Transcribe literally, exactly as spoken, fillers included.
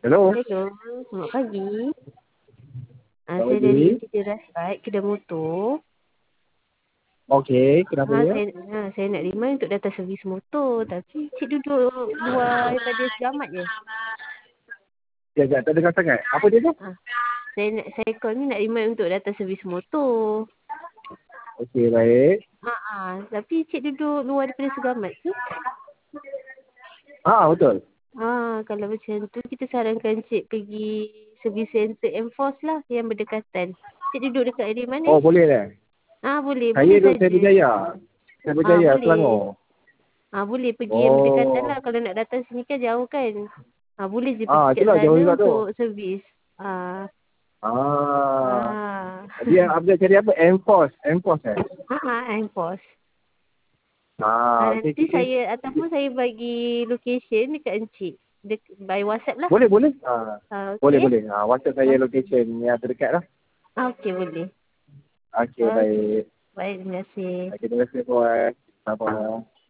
Hello. Hello, selamat pagi. Ah, Selamat saya dari pagi. Engineer Raspat, kedai motor. Okey, kenapa Ah, dia? saya, ah, saya nak remind untuk datang servis motor. Tapi cik duduk luar daripada segamat je. Ya, ya, tak dengar sangat. Apa dia tu? Ah, saya nak saya call ni nak remind untuk datang servis motor. Okey, baik. Ah, ah, tapi cik duduk luar daripada segamat tu. Ah, betul. Ah, kalau macam tu kita sarankan cik pergi servis center Enforce lah yang berdekatan. Cik duduk dekat area mana? Oh, boleh dah. Ah, boleh, Saya boleh duduk saya saja. berjaya. Saya Ah, berjaya, boleh. Selangor. Ah, boleh pergi yang berdekatan lah. Oh. Kalau nak datang sini kan jauh kan. Ah, boleh je pergi Ah, kat itulah jauh sana juga tu. untuk servis. Ah, Ah. ah. Dia update cari apa? Enforce. Enforce eh? ah, ah, Enforce. Ah, Ah, okey, nanti okey. saya, ataupun saya bagi location dekat Encik. Dek, by WhatsApp lah. Boleh, boleh. Ah. Ah, Boleh, okay. boleh. Ah, WhatsApp saya Okey. location yang terdekat lah. Ah, okey, boleh. Okey, Okey. baik. Baik, terima kasih. Okey, terima kasih, Puan. Sama-sama.